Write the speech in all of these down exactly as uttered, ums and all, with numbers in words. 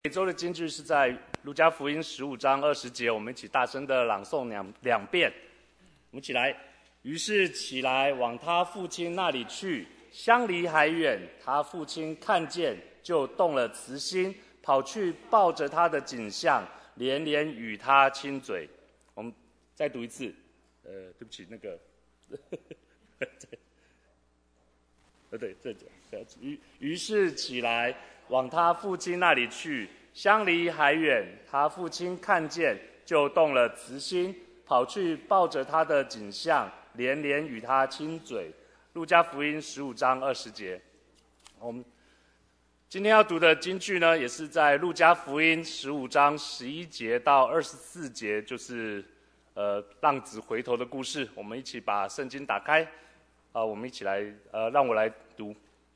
每周的金句是在路加福音十五章二十节，我们一起大声的朗诵两两遍。我们一起来。于是起来往他父亲那里去，相离还远，他父亲看见，就动了慈心，跑去抱着他的颈项，连连与他亲嘴。我们再读一次。呃，对不起，那个，呃，对，这这于于是起来往他父亲那里去，相离还远，他父亲看见，就动了慈心，跑去抱着他的颈项，连连与他亲嘴。路加福音十五章二十节。我们今天要读的经句呢，也是在路加福音十五章十一节到二十四节，就是呃浪子回头的故事。我们一起把圣经打开，啊、呃，我们一起来，呃，让我来读。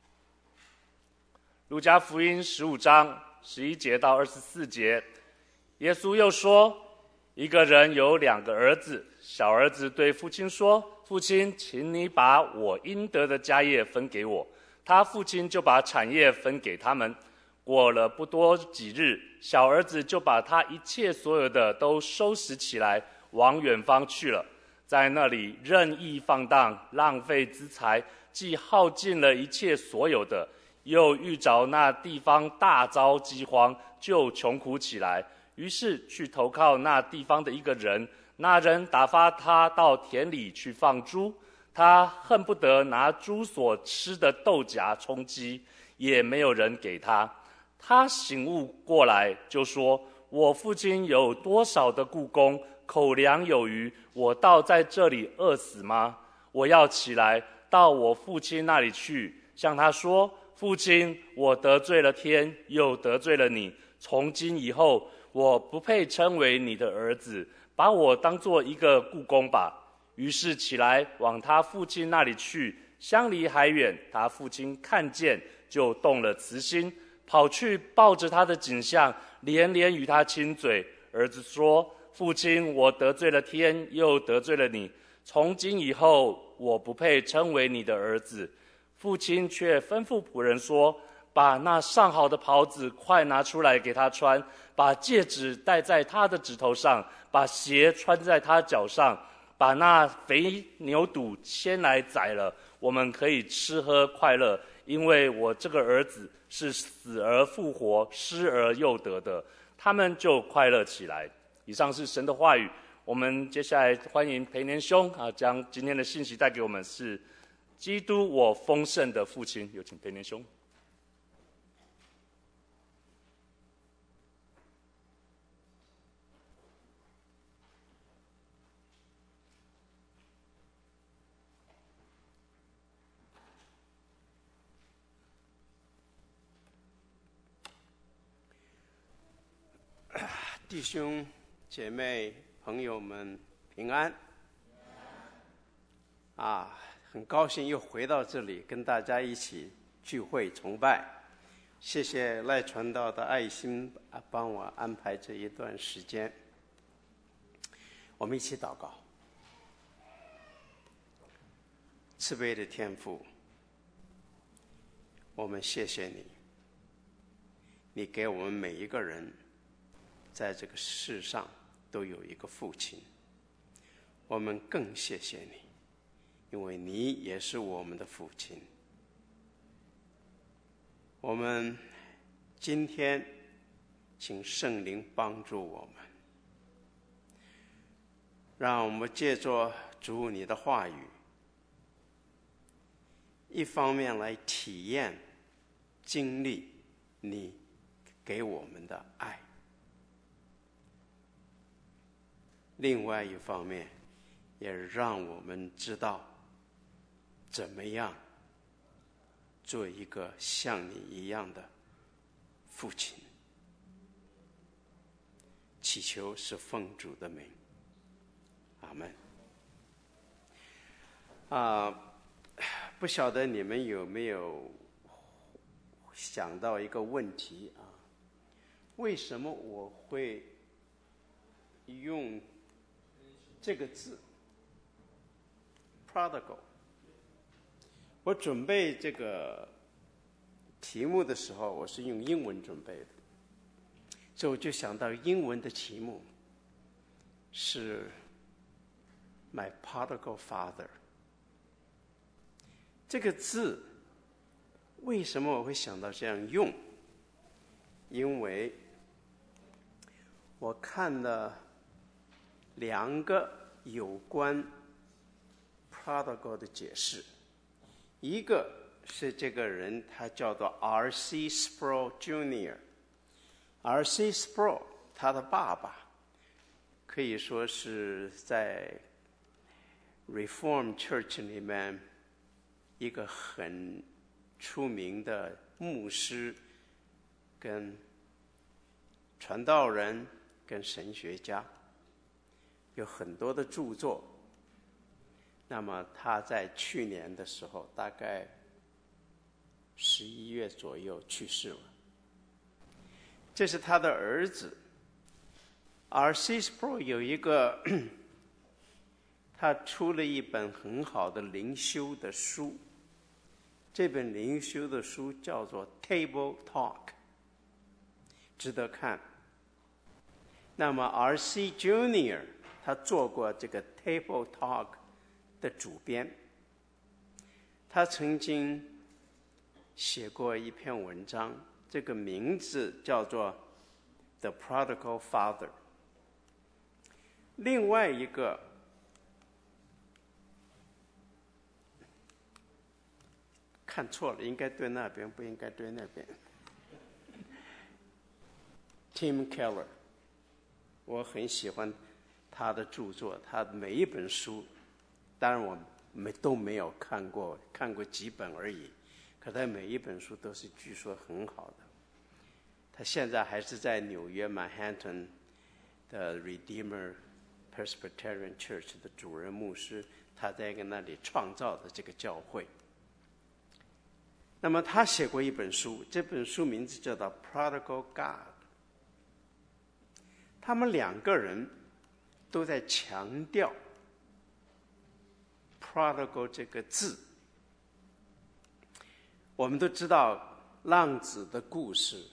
路加福音十五章十一节到二十四节，耶稣又说，一个人有两个儿子，小儿子对父亲说，父亲，请你把我应得的家业分给我。他父亲就把产业分给他们。过了不多几日，小儿子就把他一切所有的都收拾起来，往远方去了，在那里任意放荡，浪费资财，既耗尽了一切所有的，又遇着那地方大遭饥荒，就穷苦起来，于是去投靠那地方的一个人。那人打发他到田里去放猪，他恨不得拿猪所吃的豆荚充饥，也没有人给他。他醒悟过来，就说，我父亲有多少的雇工，口粮有余，我倒在这里饿死吗？我要起来到我父亲那里去，向他说，父亲，我得罪了天，又得罪了你，从今以后我不配称为你的儿子，把我当作一个雇工吧。于是起来往他父亲那里去，相离还远，他父亲看见，就动了慈心，跑去抱着他的颈项，连连与他亲嘴。儿子说，父亲，我得罪了天，又得罪了你，从今以后我不配称为你的儿子。父亲却吩咐仆人说，把那上好的袍子快拿出来给他穿，把戒指戴在他的指头上，把鞋穿在他脚上，把那肥牛肚牵来宰了，我们可以吃喝快乐，因为我这个儿子是死而复活，失而又得的。他们就快乐起来。以上是神的话语。我们接下来欢迎培年兄啊，将今天的信息带给我们，是基督我丰盛的父亲。有请培年兄。 弟兄姐妹朋友们平安啊！很高兴又回到这里跟大家一起聚会崇拜。谢谢赖传道的爱心啊，帮我安排这一段时间。我们一起祷告。慈悲的天父，我们谢谢你，你给我们每一个人在这个世上都有一个父亲。我们更谢谢你，因为你也是我们的父亲。我们今天请圣灵帮助我们，让我们借着主你的话语，一方面来体验经历你给我们的爱，另外一方面也让我们知道怎么样做一个像你一样的父亲。祈求是奉主的名，阿们。啊，不晓得你们有没有想到一个问题啊？为什么我会用这个字 prodigal？ 我准备这个题目的时候，我是用英文准备的。 所以我就想到英文的题目是 My Prodigal Father。 这个字为什么我会想到这样用？因为我看了两个有关 prodigal 的解释，一个是这个人他叫做 R C Sproul Junior R C Sproul 他的爸爸可以说是在 Reform Church 里面一个很出名的牧师跟传道人跟神学家，有很多的著作。那么他在去年的时候大概十一月左右去世了。这是他的儿子 R C Sproul 有一个他出了一本很好的灵修的书，这本灵修的书叫做 Table Talk， 值得看。那么 R C Junior 他做过这个 Table Talk 的主编，他曾经写过一篇文章，这个名字叫做 The Prodigal Father。 另外一个看错了，应该对那边，不应该对那边。Tim Keller， 我很喜欢他的著作，他每一本书，当然我没都没有看过，看过几本而已，可他每一本书都是据说很好的。他现在还是在纽约 Manhattan 的 Redeemer Presbyterian Church 的主任牧师，他在那里创造的这个教会。那么他写过一本书，这本书名字叫做 Prodigal God。 他们两个人都在强调 Prodigal 这个字。我们都知道浪子的故事，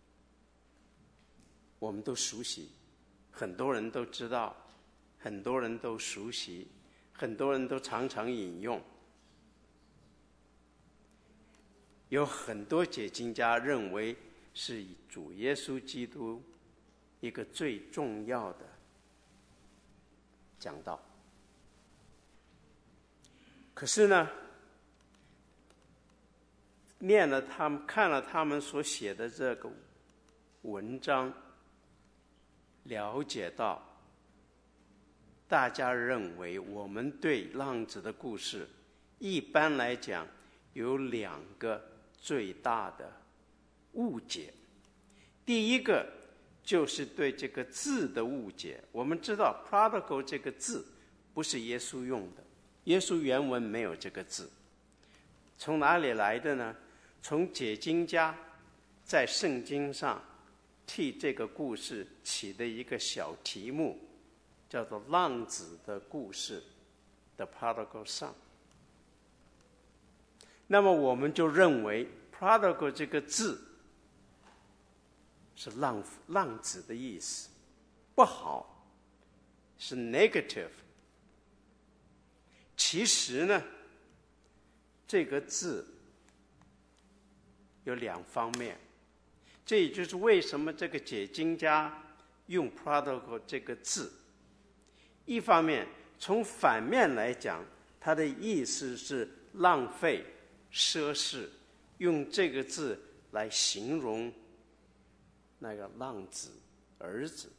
我们都熟悉，很多人都知道，很多人都熟悉，很多人都常常引用。有很多解经家认为是主耶稣基督一个最重要的讲道。可是呢，念了他们看了他们所写的这个文章，了解到大家认为我们对浪子的故事一般来讲有两个最大的误解。第一个就是对这个字的误解。我们知道 prodigal 这个字不是耶稣用的，耶稣原文没有这个字。从哪里来的呢？从解经家在圣经上替这个故事起的一个小题目，叫做浪子的故事 The Prodigal Son。 那么我们就认为 prodigal 这个字是 浪, 浪子的意思，不好，是 negative。 其实呢，这个字有两方面，这也就是为什么这个解经家用 prodigal 这个字。一方面从反面来讲，它的意思是浪费奢侈，用这个字来形容那个浪子儿子。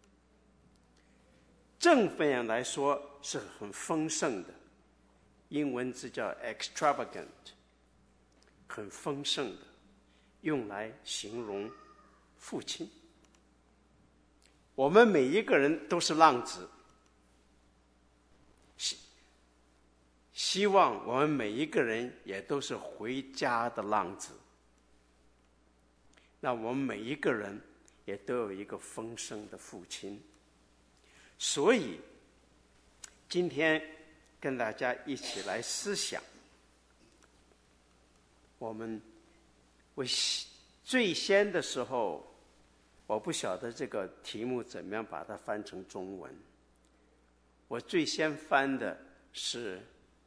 正方面来说是很丰盛的，英文字叫 extravagant， 很丰盛的，用来形容父亲。我们每一个人都是浪子，希望我们每一个人也都是回家的浪子。那我们每一个人也都有一个丰盛的父亲。所以今天跟大家一起来思想，我们为最先的时候我不晓得这个题目怎么样把它翻成中文。我最先翻的是，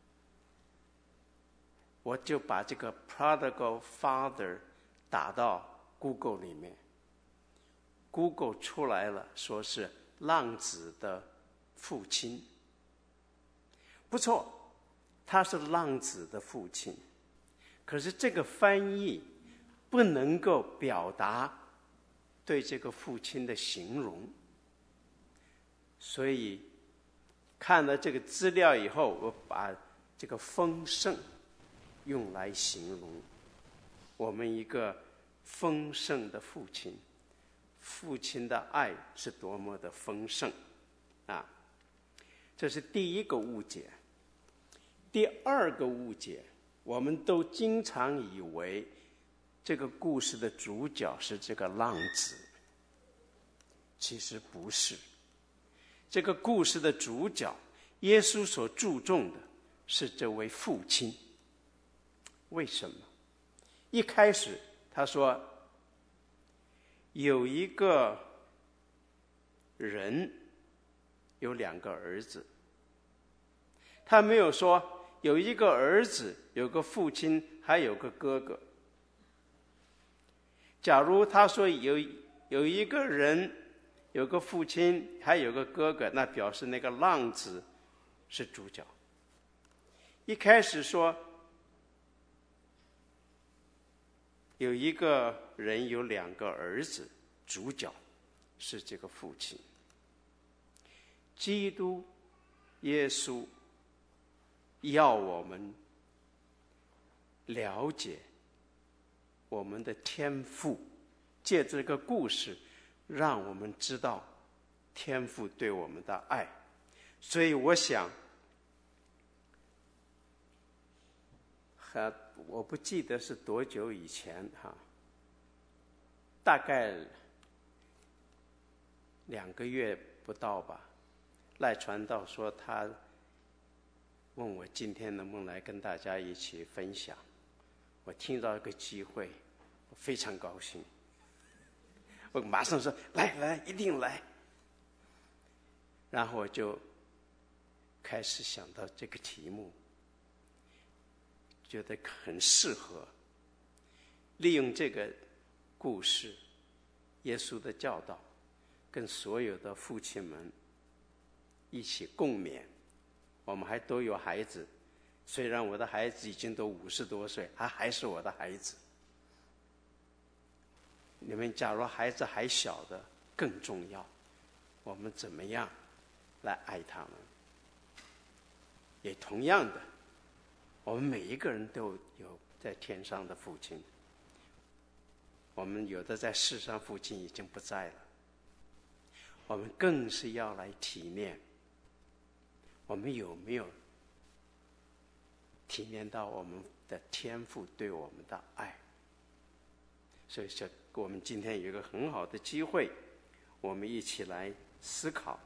我就把这个 prodigal father 打到 Google 里面， Google 出来了，说是浪子的父亲。不错，他是浪子的父亲，可是这个翻译不能够表达对这个父亲的形容，所以看了这个资料以后，我把这个丰盛用来形容我们一个丰盛的父亲，父亲的爱是多么的丰盛啊！这是第一个误解。第二个误解，我们都经常以为这个故事的主角是这个浪子，其实不是。这个故事的主角，耶稣所注重的是这位父亲。为什么？一开始他说有一个人有两个儿子，他没有说有一个儿子有个父亲还有个哥哥。假如他说有有一个人有个父亲还有个哥哥，那表示那个浪子是主角。一开始说有一个人有两个儿子，主角是这个父亲。基督耶稣要我们了解我们的天父，借这个故事让我们知道天父对我们的爱。所以我想我不记得是多久以前哈，大概两个月不到吧，赖传道说他问我今天能不能来跟大家一起分享。我听到一个机会，我非常高兴，我马上说来来，一定来。然后我就开始想到这个题目，觉得很适合利用这个故事，耶稣的教导，跟所有的父亲们一起共勉。我们还都有孩子，虽然我的孩子已经都五十多岁，他还是我的孩子。你们假如孩子还小的更重要，我们怎么样来爱他们？也同样的，我们每一个人都有在天上的父亲，我们有的在世上父亲已经不在了，我们更是要来体念，我们有没有体验到我们的天父对我们的爱？所以说我们今天有一个很好的机会，我们一起来思考。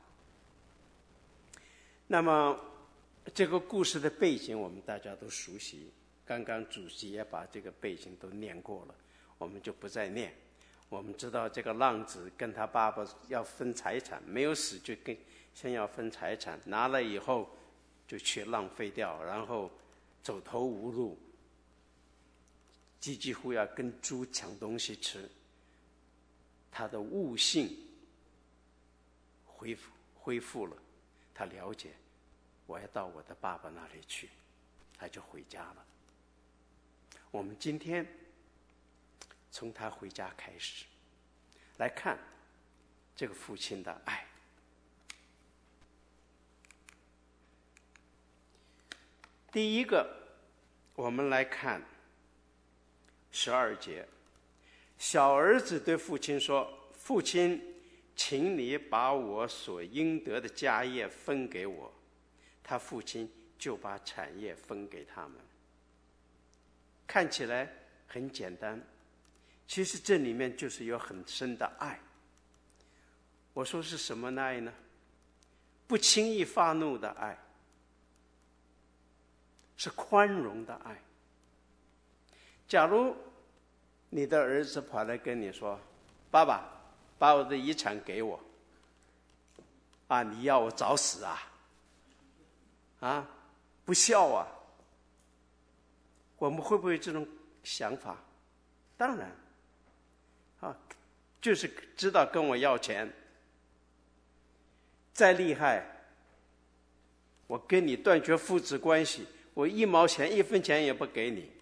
那么这个故事的背景我们大家都熟悉，刚刚主席也把这个背景都念过了，我们就不再念。我们知道这个浪子跟他爸爸要分财产，没有死就跟先要分财产，拿了以后就去浪费掉，然后走投无路，几几乎要跟猪抢东西吃。他的悟性恢复恢复了，他了解我要到我的爸爸那里去，他就回家了。我们今天从他回家开始来看这个父亲的爱。第一个，我们来看十二节，小儿子对父亲说：“父亲，请你把我所应得的家业分给我。”他父亲就把产业分给他们。看起来很简单，其实这里面就是有很深的爱。我说是什么爱呢？不轻易发怒的爱，是宽容的爱。假如你的儿子跑来跟你说：“爸爸， 把我的遗产给我，啊，你要我早死啊？啊，不孝啊？我们会不会有这种想法？当然，啊，就是知道跟我要钱，再厉害，我跟你断绝父子关系，我一毛钱一分钱也不给你。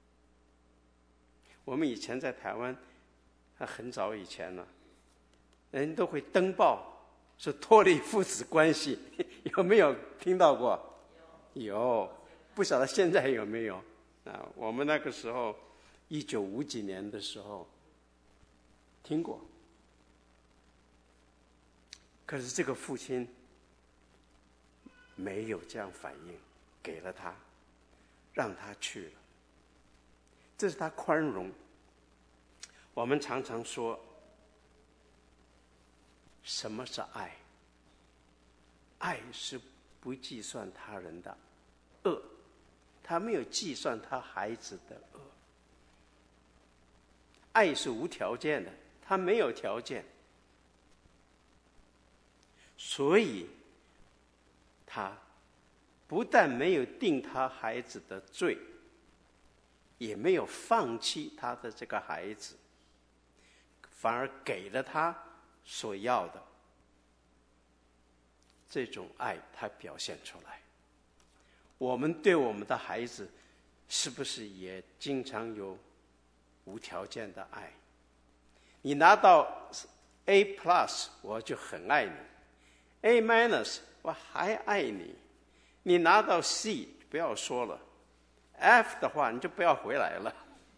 我们以前在台湾，很早以前了，人都会登报是脱离父子关系，有没有听到过？有，不晓得现在有没有啊？我们那个时候，一九五几年的时候，听过。可是这个父亲没有这样反应，给了他，让他去了。这是他宽容。我们常常说，什么是爱？爱是不计算他人的恶，他没有计算他孩子的恶。爱是无条件的，他没有条件，所以他不但没有定他孩子的罪，也没有放弃他的这个孩子，反而给了他所要的。这种爱他表现出来。我们对我们的孩子是不是也经常有无条件的爱？你拿到 A plus 我就很爱你， A minus 我还爱你，你拿到 C 不要说了， F 的话你就不要回来了，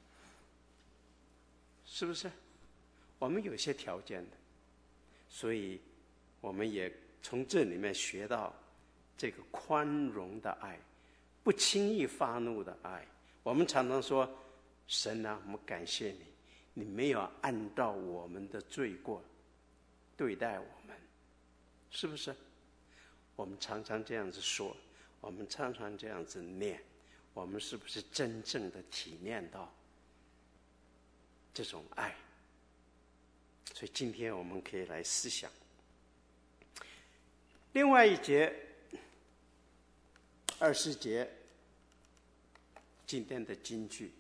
是不是？我们有些条件的，所以我们也从这里面学到这个宽容的爱，不轻易发怒的爱。我们常常说，神啊，我们感谢你，你没有按照我们的罪过对待我们，是不是？我们常常这样子说，我们常常这样子念，我们是不是真正的体验到这种爱？所以今天我们可以来思想另外一节，二十节，今天的金句。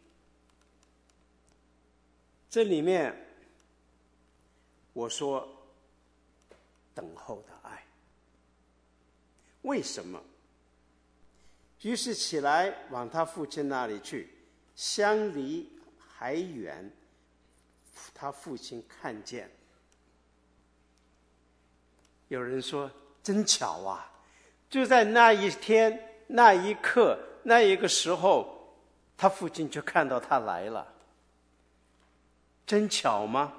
这里面我说等候的爱，为什么？于是起来往他父亲那里去，相离还远，他父亲看见。有人说真巧啊，就在那一天那一刻那一个时候，他父亲就看到他来了。真巧吗？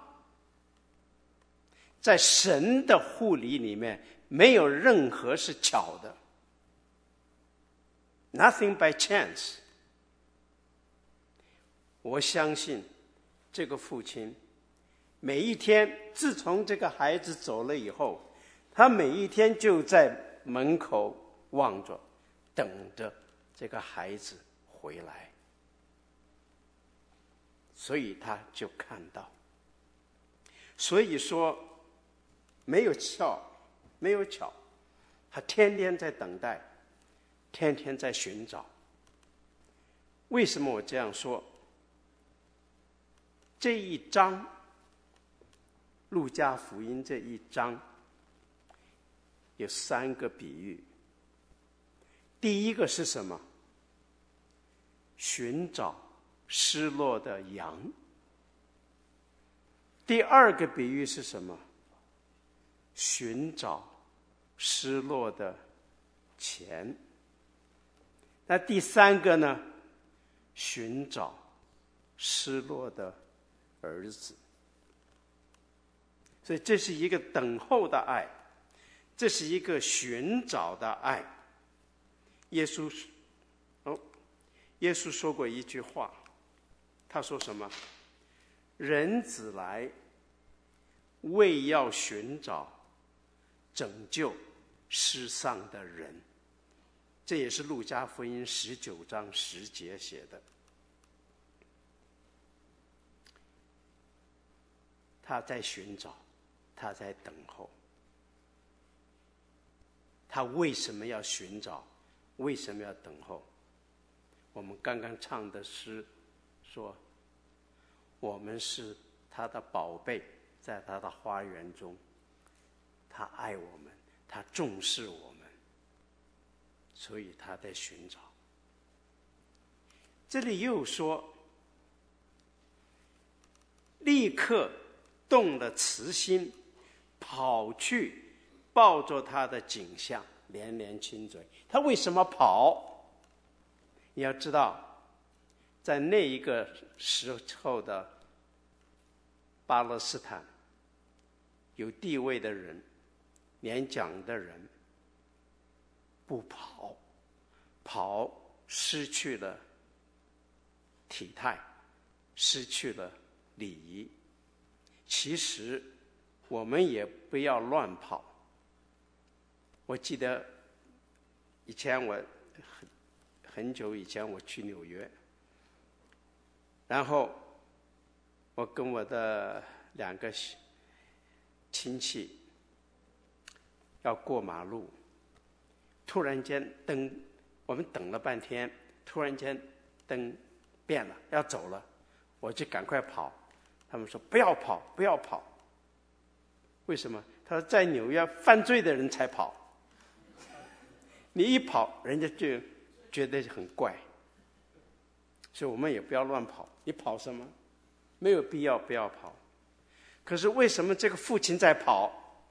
在神的护理里面，没有任何是巧的， nothing by chance。 我相信这个父亲每一天，自从这个孩子走了以后，他每一天就在门口望着，等着这个孩子回来，所以他就看到。所以说没有巧，没有巧，他天天在等待，天天在寻找。为什么我这样说？这一章路加福音这一章有三个比喻。第一个是什么？寻找失落的羊。第二个比喻是什么？寻找失落的钱。那第三个呢？寻找失落的儿子。所以这是一个等候的爱，这是一个寻找的爱。耶稣哦，耶稣说过一句话，他说什么？人子来，为要寻找拯救失丧的人。这也是路加福音十九章十节写的。他在寻找， 他在等候。他为什么要寻找？为什么要等候？我们刚刚唱的诗说，我们是他的宝贝，在他的花园中，他爱我们，他重视我们，所以他在寻找。这里又说，立刻动了慈心，跑去抱着他的颈项，连连亲嘴。他为什么跑？你要知道，在那一个时候的巴勒斯坦，有地位的人、年长的人不跑，跑失去了体态，失去了礼仪。其实我们也不要乱跑。我记得以前我很很久以前我去纽约，然后我跟我的两个亲戚要过马路，突然间灯，我们等了半天，突然间灯变了，要走了，我就赶快跑。他们说不要跑，不要跑。为什么？他说在纽约犯罪的人才跑，你一跑，人家就觉得很怪。所以我们也不要乱跑。你跑什么？没有必要，不要跑。可是为什么这个父亲在跑？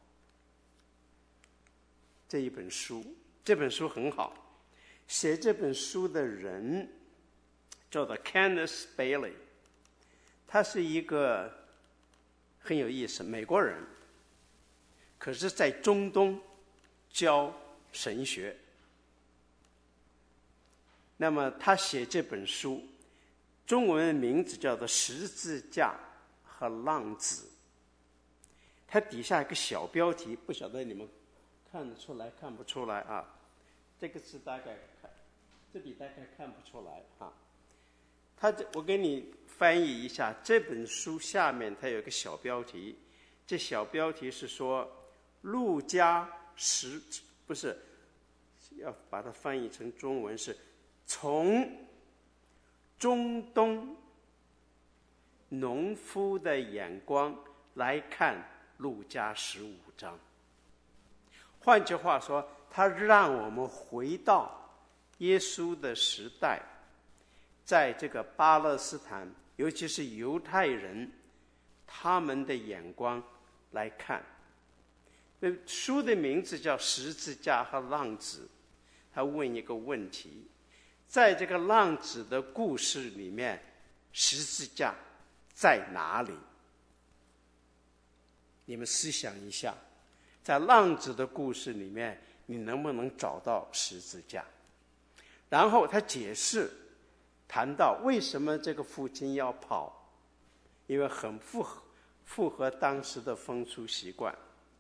这一本书，这本书很好，写这本书的人叫做 Kenneth Bailey， 他是一个很有意思美国人，可是在中东教神学。那么他写这本书，中文的名字叫做《十字架和浪子》。它底下一个小标题，不晓得你们看得出来看不出来啊？这个字大概看，这里大概看不出来啊。他这我给你翻译一下，这本书下面它有一个小标题，这小标题是说路加十，不是，要把它翻译成中文是从中东农夫的眼光来看路加十五章。换句话说，他让我们回到耶稣的时代，在这个巴勒斯坦，尤其是犹太人，他们的眼光来看。书的名字叫《十字架和浪子》。他问一个问题，在这个浪子的故事里面，十字架在哪里？你们思想一下，在浪子的故事里面，你能不能找到十字架？然后他解释，谈到为什么这个父亲要跑，因为很符合符合当时的风俗习惯。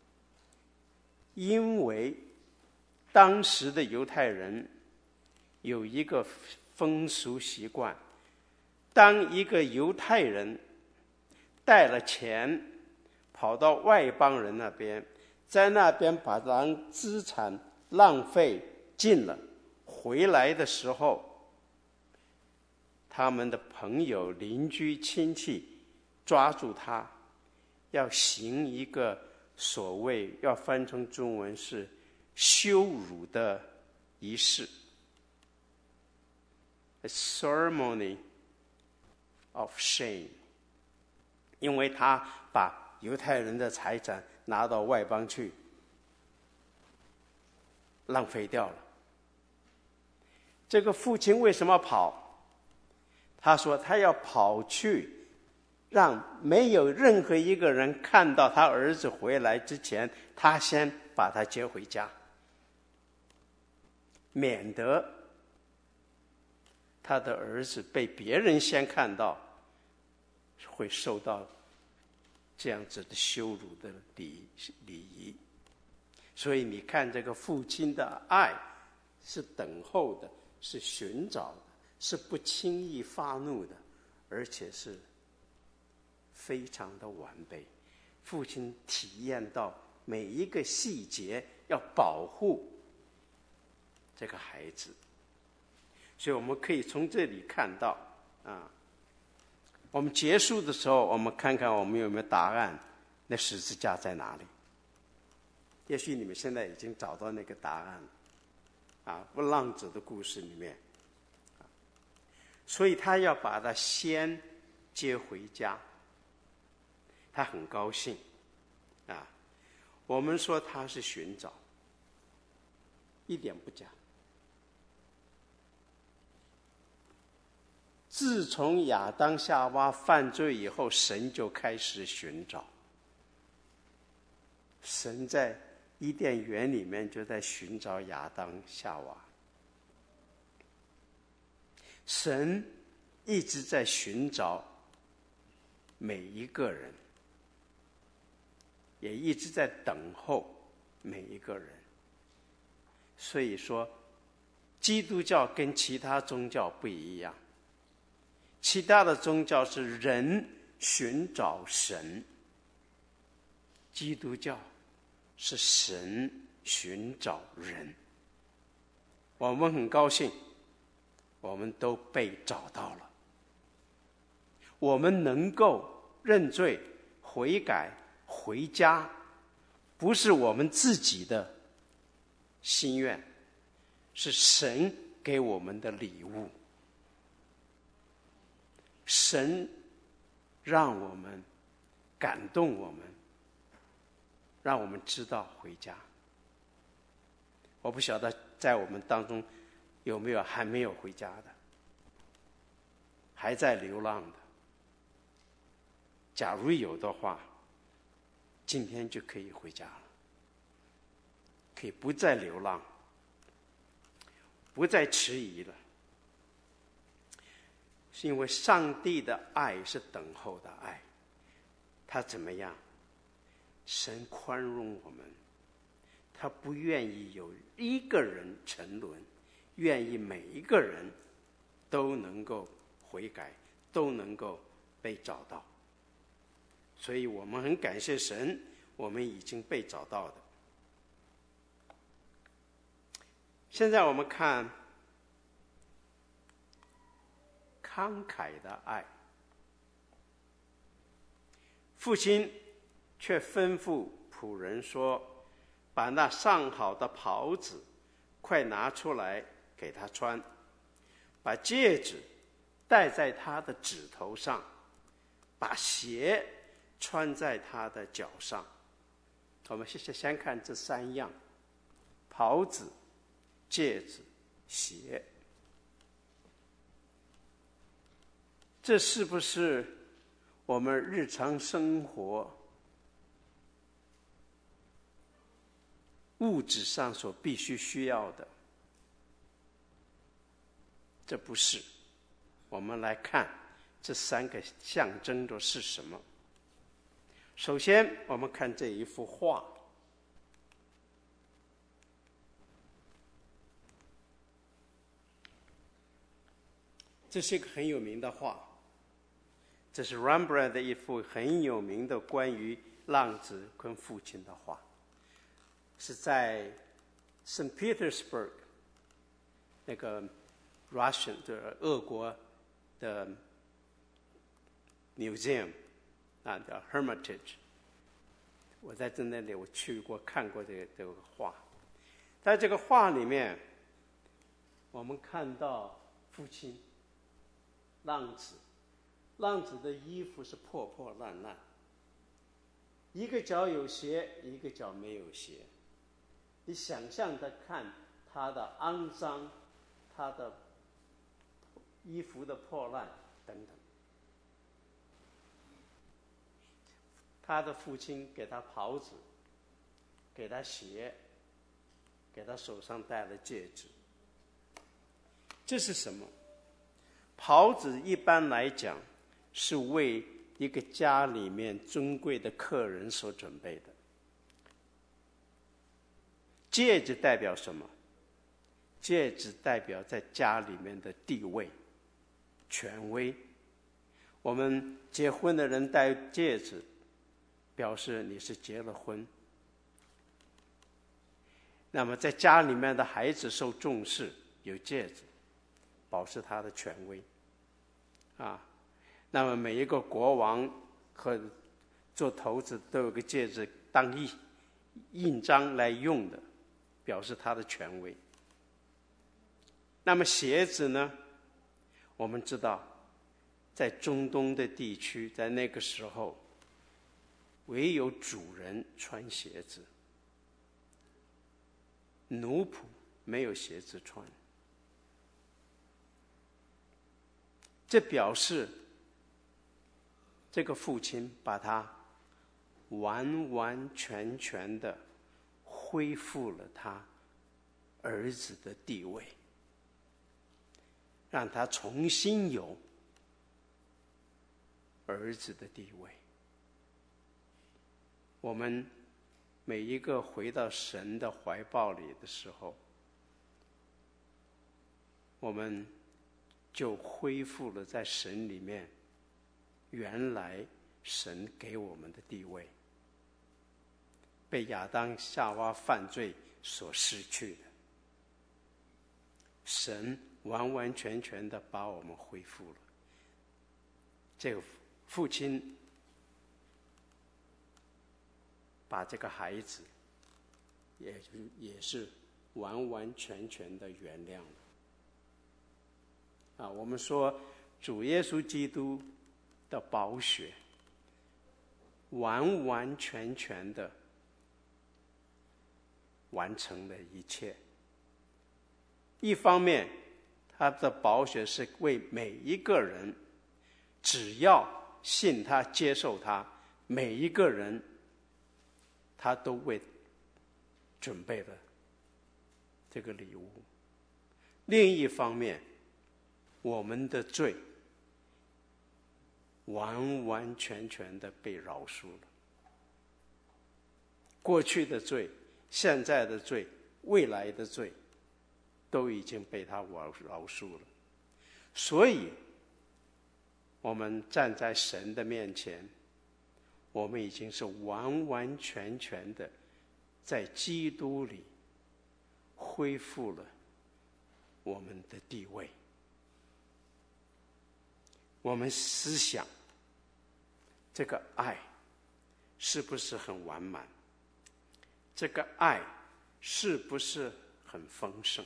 因为当时的犹太人有一个风俗习惯，当一个犹太人带了钱跑到外邦人那边，在那边把咱资产浪费尽了，回来的时候，他们的朋友、邻居、亲戚抓住他，要行一个所谓要翻成中文是羞辱的仪式 ，a ceremony of shame， 因为他把犹太人的财产拿到外邦去，浪费掉了。这个父亲为什么跑？他说他要跑去，让没有任何一个人看到他儿子回来之前，他先把他接回家，免得他的儿子被别人先看到，会受到这样子的羞辱的礼礼仪。所以你看，这个父亲的爱是等候的，是寻找的，是不轻易发怒的，而且是非常的完备。 父亲体验到每一个细节要保护这个孩子。所以我们可以从这里看到啊，我们结束的时候，我们看看我们有没有答案，那十字架在哪里？也许你们现在已经找到那个答案了啊，不浪子的故事里面，所以他要把他先接回家，他很高兴啊。我们说他是寻找，一点不假。自从亚当夏娃犯罪以后，神就开始寻找。神在伊甸园里面就在寻找亚当夏娃，神一直在寻找每一个人，也一直在等候每一个人。所以说，基督教跟其他宗教不一样，其他的宗教是人寻找神，基督教是神寻找人。我们很高兴，我们都被找到了。我们能够认罪、悔改、回家，不是我们自己的心愿，是神给我们的礼物。神让我们感动我们，让我们知道回家。我不晓得在我们当中有没有还没有回家的，还在流浪的。假如有的话，今天就可以回家了，可以不再流浪，不再迟疑了。是因为上帝的爱是等候的爱，他怎么样？神宽容我们，他不愿意有一个人沉沦，愿意每一个人都能够悔改，都能够被找到。所以我们很感谢神，我们已经被找到的。现在我们看慷慨的爱，父亲却吩咐仆人说：“把那上好的袍子快拿出来给他穿，把戒指戴在他的指头上，把鞋穿在他的脚上。”我们先先看这三样：袍子、戒指、鞋。这是不是我们日常生活物质上所必须需要的？这不是。我们来看这三个象征的是什么。首先我们看这一幅画，这是一个很有名的画，这是 Rembrandt 的一幅很有名的关于浪子跟父亲的画，是在 Saint Petersburg 那个 Russian 的俄国的 museum 啊，叫 Hermitage。我在这那里我去过看过这个这个画，在这个画里面，我们看到父亲浪子，浪子的衣服是破破烂烂，一个脚有鞋，一个脚没有鞋。你想象的看他的肮脏，他的衣服的破烂等等。他的父亲给他袍子，给他鞋，给他手上戴了戒指。这是什么？袍子一般来讲是为一个家里面尊贵的客人所准备的。戒指代表什么？戒指代表在家里面的地位、权威。我们结婚的人戴戒指， 表示你是结了婚。那么在家里面的孩子受重视，有戒指，保持他的权威啊。那么每一个国王和做头子都有个戒指当印印章来用的，表示他的权威。那么鞋子呢，我们知道在中东的地区，在那个时候唯有主人穿鞋子，奴仆没有鞋子穿。这表示这个父亲把他完完全全的恢复了他儿子的地位，让他重新有儿子的地位。我们每一个回到神的怀抱里的时候，我们就恢复了在神里面原来神给我们的地位，被亚当夏娃犯罪所失去的。神完完全全的把我们恢复了。这个父亲把这个孩子也也是完完全全的原谅了。啊，我们说主耶稣基督的宝血完完全全的完成了一切。一方面他的宝血是为每一个人，只要信他接受他，每一个人他都为准备了这个礼物。另一方面，我们的罪完完全全的被饶恕了。过去的罪，现在的罪，未来的罪，都已经被他饶恕了。所以我们站在神的面前，我们已经是完完全全的在基督里恢复了我们的地位。我们思想这个爱是不是很完满？这个爱是不是很丰盛？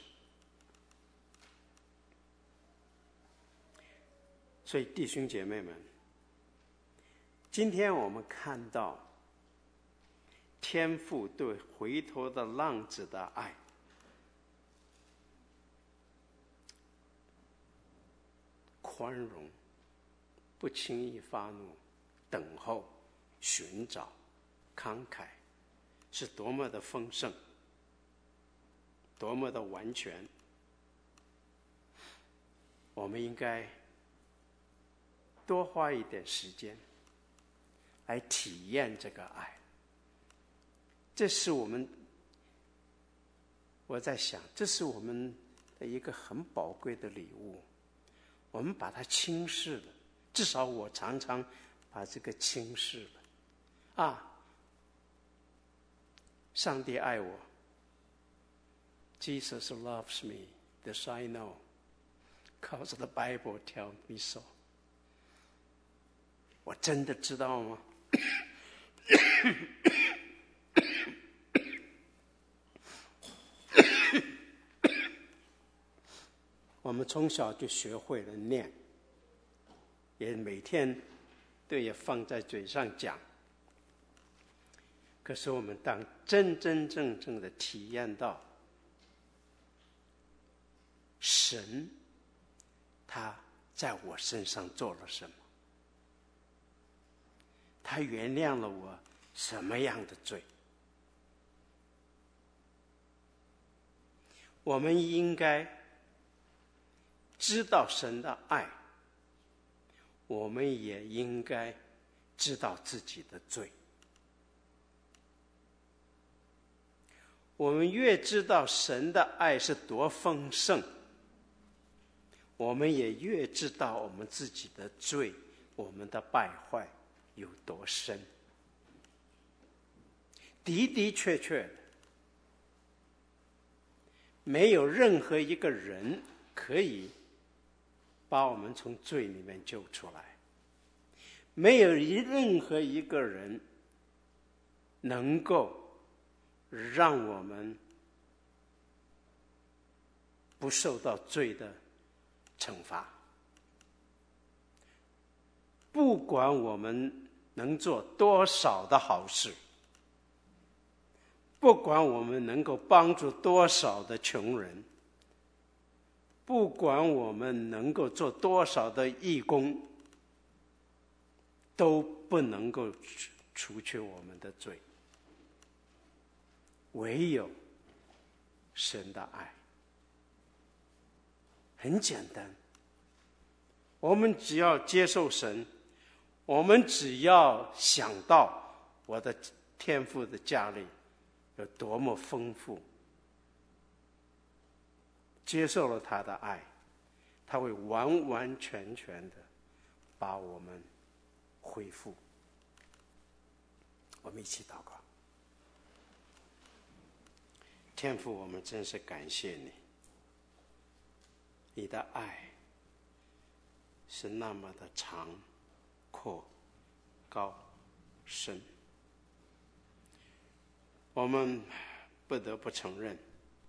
所以弟兄姐妹们，今天我们看到天父对回头的浪子的爱，宽容，不轻易发怒，等候，寻找，慷慨，是多么的丰盛，多么的完全。我们应该多花一点时间来体验这个爱。这是我们，我在想，这是我们的一个很宝贵的礼物。我们把它轻视了，至少我常常把这个轻视了。啊，上帝爱我 ，Jesus loves me, this I know, because the Bible tells me so。我真的知道吗？我们从小就学会了念，也每天都也放在嘴上讲。可是我们当真真正正的体验到神他在我身上做了什么，他原谅了我什么样的罪，我们应该知道神的爱，我们也应该知道自己的罪。我们越知道神的爱是多丰盛，我们也越知道我们自己的罪，我们的败坏有多深。 的的确确的，没有任何一个人可以把我们从罪里面救出来，没有任何一个人能够让我们不受到罪的惩罚。不管我们能做多少的好事，不管我们能够帮助多少的穷人，不管我们能够做多少的义工，都不能够除去我们的罪。唯有神的爱，很简单，我们只要接受神，我们只要想到我的天父的家里有多么丰富，接受了他的爱，他会完完全全的把我们恢复。我们一起祷告。天父，我们真是感谢你，你的爱是那么的长、阔、高、深。我们不得不承认，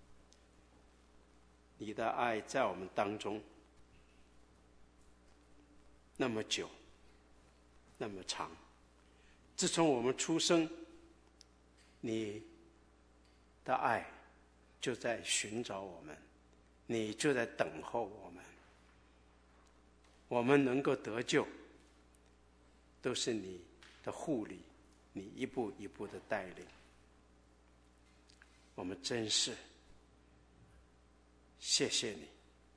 你的爱在我们当中那么久，那么长。自从我们出生，你的爱就在寻找我们，你就在等候我们。我们能够得救，都是你的护理，你一步一步的带领。我们真是谢谢你。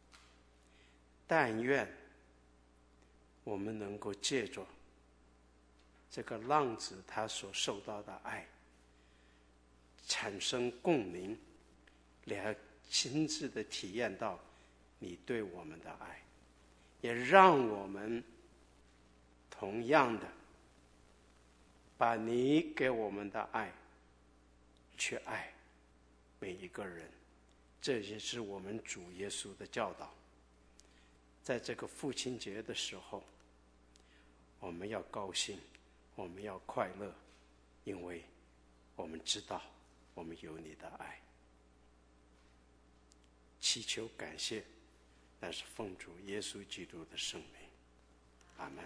但愿我们能够借着这个浪子他所受到的爱，产生共鸣，来亲自的体验到你对我们的爱，也让我们同样的把你给我们的爱去爱每一个人。这也是我们主耶稣的教导。在这个父亲节的时候，我们要高兴，我们要快乐，因为我们知道我们有你的爱。祈求感谢，那是奉主耶稣基督的圣名，阿们。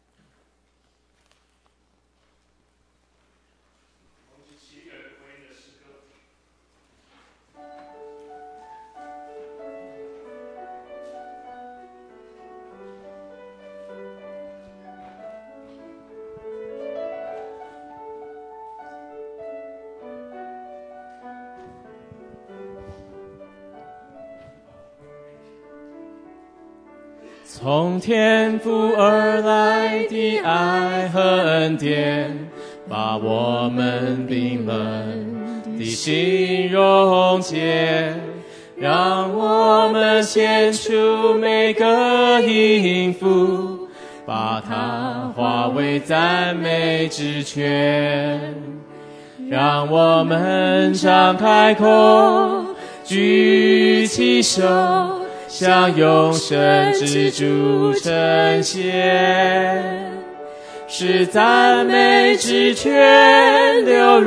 从天父而来的爱和恩典，把我们冰冷的心溶解，让我们献出每个音符，把它化为赞美之泉。让我们张开口，举起手，向永生之主称谢，使赞美之泉流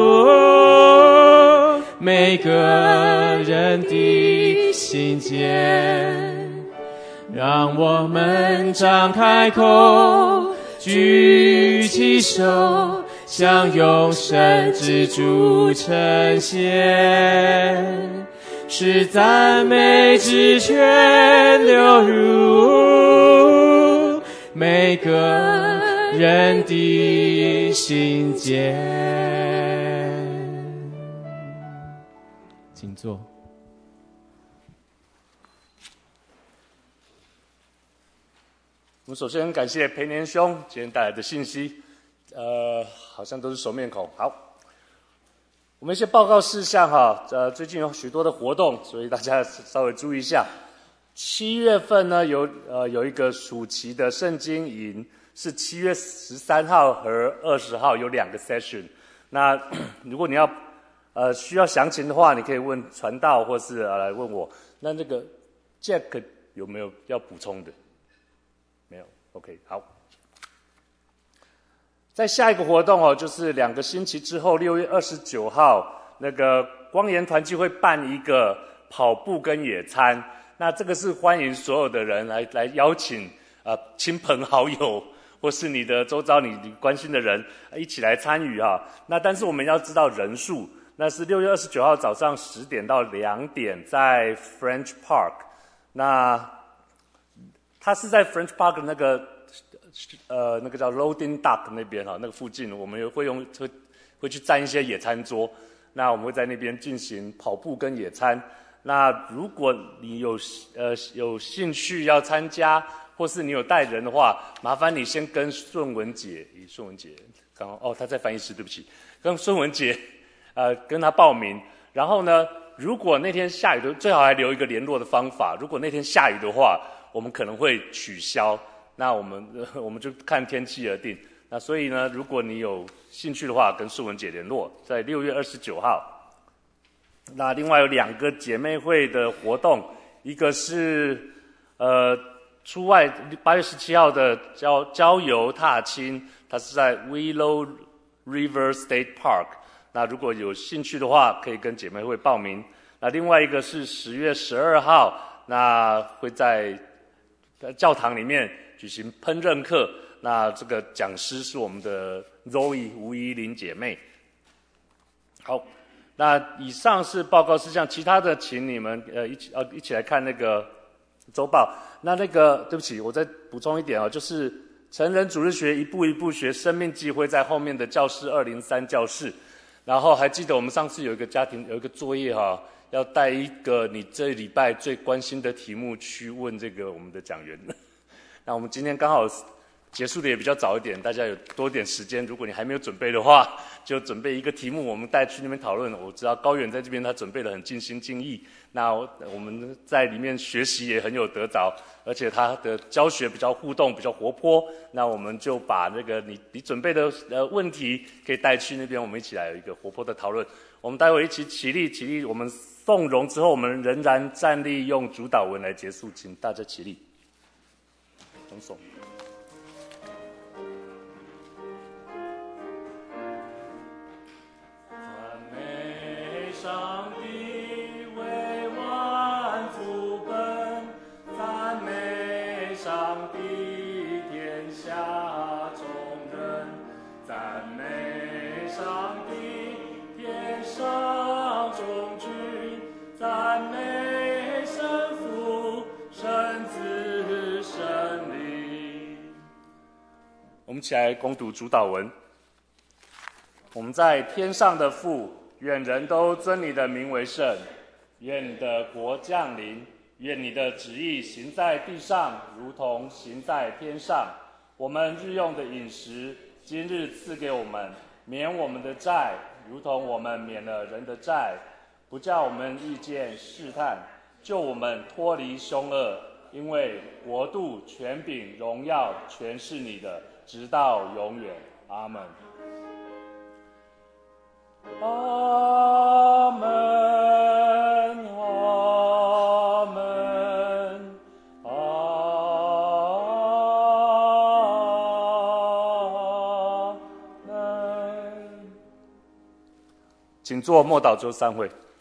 入每个人的心间。让我们张开口，举起手，向永生之主称谢，使赞美之泉流入每个人的心间。请坐。 我们首先感谢培年兄今天带来的信息，呃，好像都是熟面孔。好，我们一些报告事项哈，呃，最近有许多的活动，所以大家稍微注意一下。七月份呢，有呃有一个暑期的圣经营，是七月十三号和二十号有两个 session。 那如果你要呃需要详情的话，你可以问传道，或是呃来问我。那这个 Jack 有没有要补充的？没有 ，OK， 好。在下一个活动哦，就是两个星期之后，六月二十九号，那个光研团契会办一个跑步跟野餐。那这个是欢迎所有的人来来邀请呃亲朋好友，或是你的周遭你你关心的人一起来参与哈。那但是我们要知道人数，那是六月二十九号早上十点到两点，在 French Park。那它是在 French Park 那个呃那个叫 Loading Dock 那边哈，那个附近我们也会用会会去站一些野餐桌。那我们会在那边进行跑步跟野餐。那如果你有呃有兴趣要参加，或是你有带人的话，麻烦你先跟顺文姐，咦，顺文姐刚刚哦，她在翻译室，对不起，跟顺文姐呃跟她报名。然后呢，如果那天下雨的，最好还留一个联络的方法。如果那天下雨的话，我们可能会取消。那我们、呃、我们就看天气而定。那所以呢，如果你有兴趣的话，跟顺文姐联络，在六月二十九号。那另外有两个姐妹会的活动，一个是呃出外八月十七号的郊郊游踏青，它是在 Willow River State Park。那如果有兴趣的话，可以跟姐妹会报名。那另外一个是十月十二号，那会在教堂里面举行烹饪课。那这个讲师是我们的 Zoe 吴依林姐妹。好。那以上是报告事项，其他的请你们呃一起呃一起来看那个周报。那那个对不起，我再补充一点哦，就是成人主日学一步一步学生命记会在后面的教室二零三教室。然后还记得我们上次有一个家庭有一个作业哈、哦，要带一个你这礼拜最关心的题目去问这个我们的讲员。那我们今天刚好结束的也比较早一点，大家有多点时间。如果你还没有准备的话，就准备一个题目，我们带去那边讨论。我知道高远在这边，他准备得很尽心尽意。那我们在里面学习也很有得着，而且他的教学比较互动，比较活泼。那我们就把那个你你准备的呃问题可以带去那边，我们一起来有一个活泼的讨论。我们待会一起起立，起立。我们颂荣之后，我们仍然站立，用主祷文来结束，请大家起立。同颂。 上帝为万福本，赞美上帝天下众人，赞美上帝天上众君，赞美神父、神子、神灵。 我们起来恭读主祷文。我们在天上的父，愿人都尊你的名为圣，愿你的国降临，愿你的旨意行在地上，如同行在天上。我们日用的饮食，今日赐给我们，免我们的债，如同我们免了人的债，不叫我们遇见试探，救我们脱离凶恶。因为国度、权柄、荣耀，全是你的，直到永远。阿们。 阿门，阿门，阿门。 请做默祷周三会。